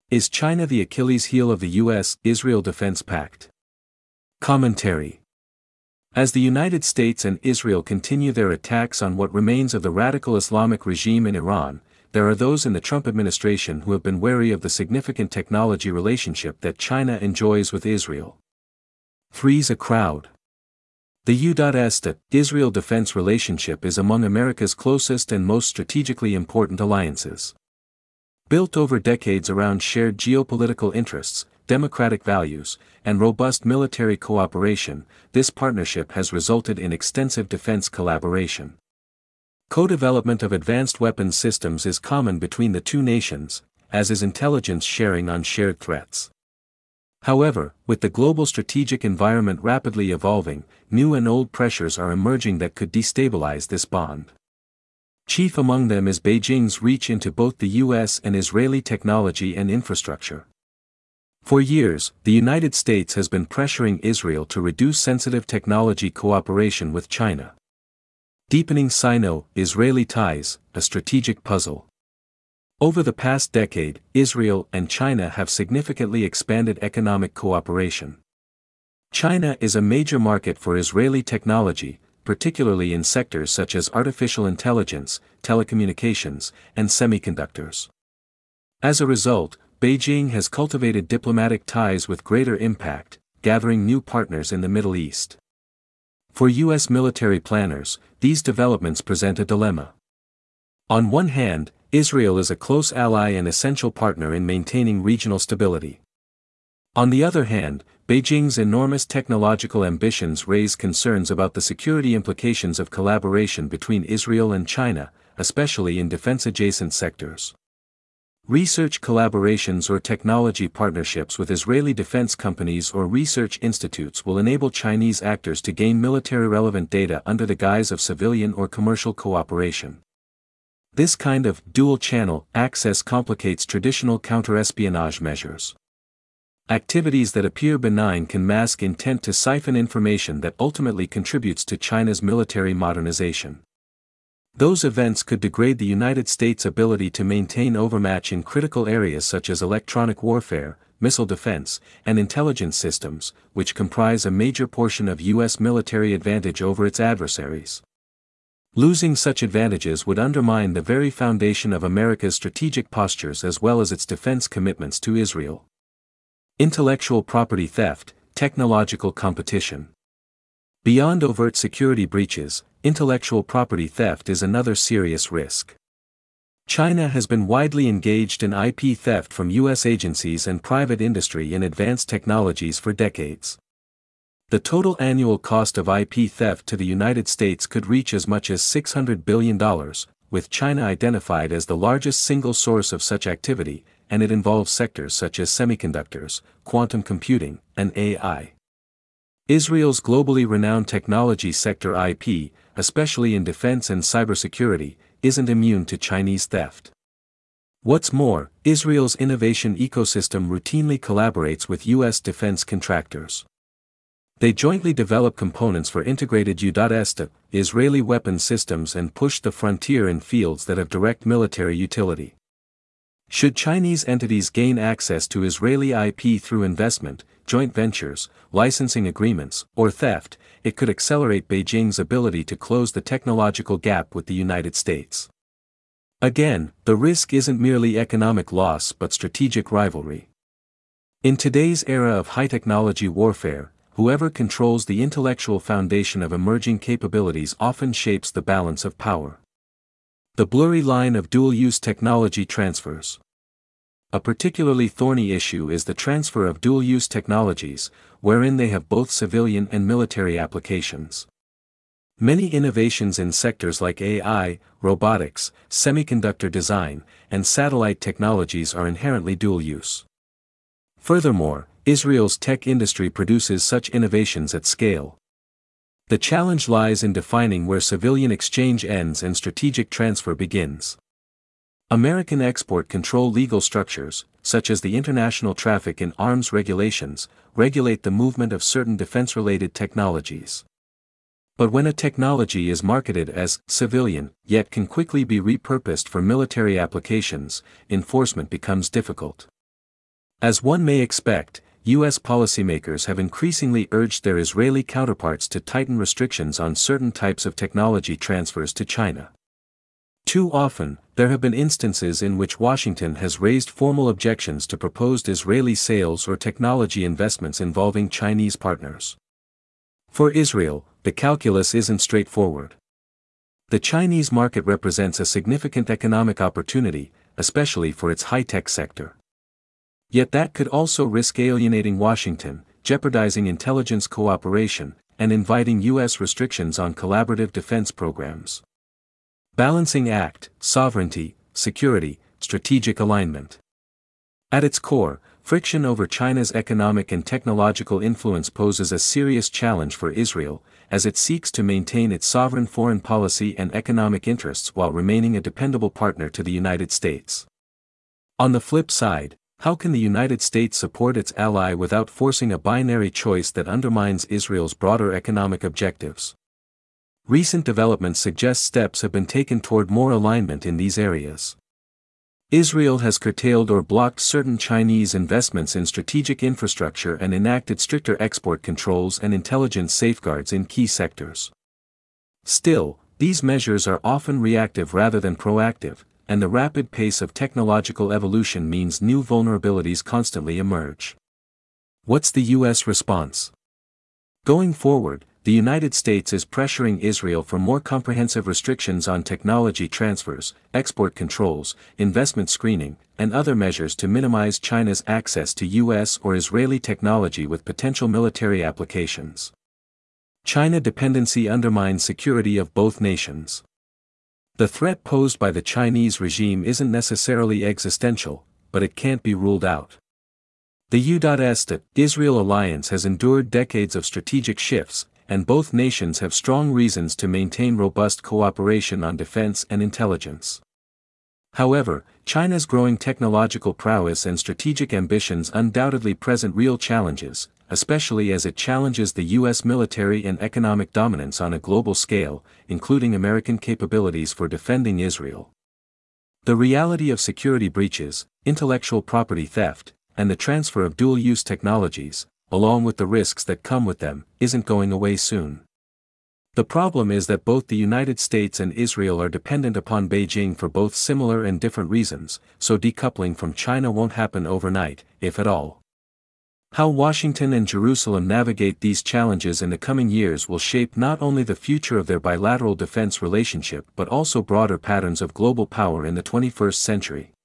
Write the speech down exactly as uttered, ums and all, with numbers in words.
Is China the Achilles heel of the U S Israel Defense Pact? Commentary. As the United States and Israel continue their attacks on what remains of the radical Islamic regime in Iran, there are those in the Trump administration who have been wary of the significant technology relationship that China enjoys with Israel. Freeze a crowd. The U S Israel defense relationship is among America's closest and most strategically important alliances. Built over decades around shared geopolitical interests, democratic values, and robust military cooperation, this partnership has resulted in extensive defense collaboration. Co-development of advanced weapons systems is common between the two nations, as is intelligence sharing on shared threats. However, with the global strategic environment rapidly evolving, new and old pressures are emerging that could destabilize this bond. Chief among them is Beijing's reach into both the U S and Israeli technology and infrastructure. For years, the United States has been pressuring Israel to reduce sensitive technology cooperation with China. Deepening Sino-Israeli ties, a strategic puzzle. Over the past decade, Israel and China have significantly expanded economic cooperation. China is a major market for Israeli technology, particularly in sectors such as artificial intelligence, telecommunications, and semiconductors. As a result, Beijing has cultivated diplomatic ties with greater impact, gathering new partners in the Middle East. For U S military planners, these developments present a dilemma. On one hand, Israel is a close ally and essential partner in maintaining regional stability. On the other hand, Beijing's enormous technological ambitions raise concerns about the security implications of collaboration between Israel and China, especially in defense-adjacent sectors. Research collaborations or technology partnerships with Israeli defense companies or research institutes will enable Chinese actors to gain military-relevant data under the guise of civilian or commercial cooperation. This kind of dual-channel access complicates traditional counter-espionage measures. Activities that appear benign can mask intent to siphon information that ultimately contributes to China's military modernization. Those events could degrade the United States' ability to maintain overmatch in critical areas such as electronic warfare, missile defense, and intelligence systems, which comprise a major portion of U S military advantage over its adversaries. Losing such advantages would undermine the very foundation of America's strategic postures as well as its defense commitments to Israel. Intellectual property theft, technological competition. Beyond overt security breaches, intellectual property theft is another serious risk. China has been widely engaged in I P theft from U S agencies and private industry in advanced technologies for decades. The total annual cost of I P theft to the United States could reach as much as six hundred billion dollars, with China identified as the largest single source of such activity, and it involves sectors such as semiconductors, quantum computing, and A I. Israel's globally renowned technology sector I P, especially in defense and cybersecurity, isn't immune to Chinese theft. What's more, Israel's innovation ecosystem routinely collaborates with U S defense contractors. They jointly develop components for integrated U S Israeli weapons systems and push the frontier in fields that have direct military utility. Should Chinese entities gain access to Israeli I P through investment, joint ventures, licensing agreements, or theft, it could accelerate Beijing's ability to close the technological gap with the United States. Again, the risk isn't merely economic loss but strategic rivalry. In today's era of high-technology warfare, whoever controls the intellectual foundation of emerging capabilities often shapes the balance of power. The blurry line of dual-use technology transfers. A particularly thorny issue is the transfer of dual-use technologies, wherein they have both civilian and military applications. Many innovations in sectors like A I, robotics, semiconductor design, and satellite technologies are inherently dual-use. Furthermore, Israel's tech industry produces such innovations at scale. The challenge lies in defining where civilian exchange ends and strategic transfer begins. American export control legal structures, such as the International Traffic in Arms Regulations, regulate the movement of certain defense-related technologies. But when a technology is marketed as civilian, yet can quickly be repurposed for military applications, enforcement becomes difficult. As one may expect, U S policymakers have increasingly urged their Israeli counterparts to tighten restrictions on certain types of technology transfers to China. Too often, there have been instances in which Washington has raised formal objections to proposed Israeli sales or technology investments involving Chinese partners. For Israel, the calculus isn't straightforward. The Chinese market represents a significant economic opportunity, especially for its high-tech sector. Yet that could also risk alienating Washington, jeopardizing intelligence cooperation, and inviting U S restrictions on collaborative defense programs. Balancing act, sovereignty, security, strategic alignment. At its core, friction over China's economic and technological influence poses a serious challenge for Israel, as it seeks to maintain its sovereign foreign policy and economic interests while remaining a dependable partner to the United States. On the flip side, how can the United States support its ally without forcing a binary choice that undermines Israel's broader economic objectives? Recent developments suggest steps have been taken toward more alignment in these areas. Israel has curtailed or blocked certain Chinese investments in strategic infrastructure and enacted stricter export controls and intelligence safeguards in key sectors. Still, these measures are often reactive rather than proactive, and the rapid pace of technological evolution means new vulnerabilities constantly emerge. What's the U S response? Going forward, the United States is pressuring Israel for more comprehensive restrictions on technology transfers, export controls, investment screening, and other measures to minimize China's access to U S or Israeli technology with potential military applications. China dependency undermines security of both nations. The threat posed by the Chinese regime isn't necessarily existential, but it can't be ruled out. The U S Israel alliance has endured decades of strategic shifts, and both nations have strong reasons to maintain robust cooperation on defense and intelligence. However, China's growing technological prowess and strategic ambitions undoubtedly present real challenges, especially as it challenges the U S military and economic dominance on a global scale, including American capabilities for defending Israel. The reality of security breaches, intellectual property theft, and the transfer of dual-use technologies, along with the risks that come with them, isn't going away soon. The problem is that both the United States and Israel are dependent upon Beijing for both similar and different reasons, so decoupling from China won't happen overnight, if at all. How Washington and Jerusalem navigate these challenges in the coming years will shape not only the future of their bilateral defense relationship but also broader patterns of global power in the twenty-first century.